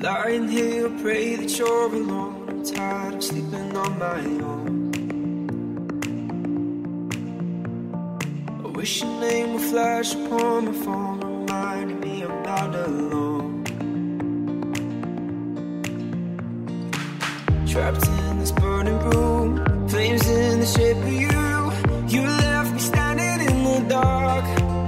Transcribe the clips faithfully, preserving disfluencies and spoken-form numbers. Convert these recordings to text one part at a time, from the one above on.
Lying here, pray that you're alone. I'm tired of sleeping on my own. I wish your name would flash upon my phone, reminding me I'm not alone. Trapped in this burning room, flames in the shape of you. You left me standing in the dark.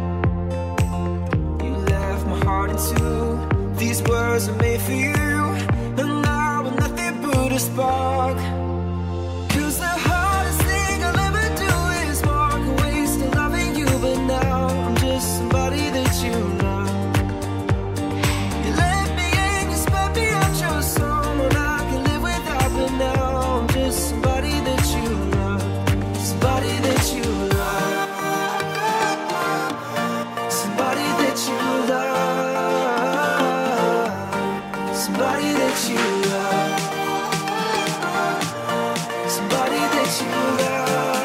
You left my heart in two. These words are made for you, and now I'm nothing but a spark. Cause the hardest thing I'll ever do is walk away, still loving you, but now I'm just somebody that you love. You left me and you spent me out your someone I can live without, but now I'm just somebody that you love. Somebody that you love. Somebody that you love. Somebody that you love. Somebody that you love.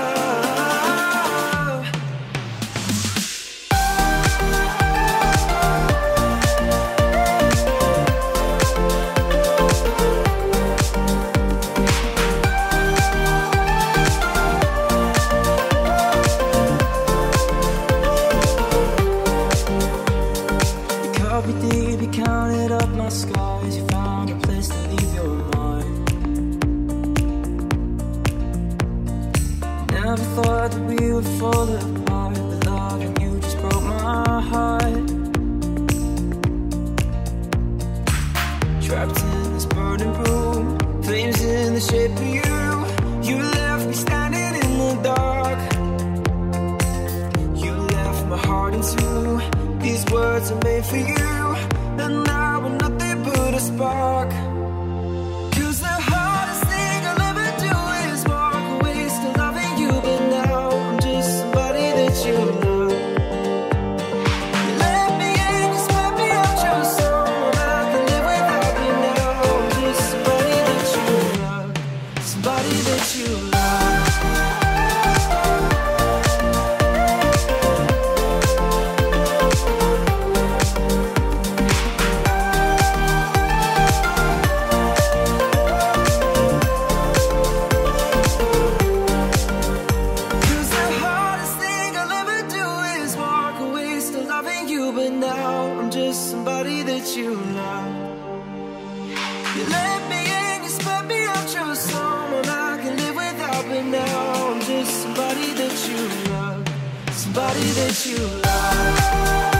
You cut me deep, you counted up my scars. You found a place to leave your mind. Never thought that we would fall apart, but loving you just broke my heart. Trapped in this burning room, flames in the shape of you. You left me standing in the dark. You left my heart in two. These words are made for you, and now we're nothing but a spark. Cause the hardest thing I'll ever do is walk away, still loving you, but now I'm just somebody that you love. You left me and you spent me out your soul, I can live without you now. I'm just somebody that you love. Somebody that you love. Cause the hardest thing I'll ever do is walk away, still loving you, but now I'm just somebody that you love. You left me and you spent me out your someone I can live without, but now I'm just somebody that you love. Somebody that you love.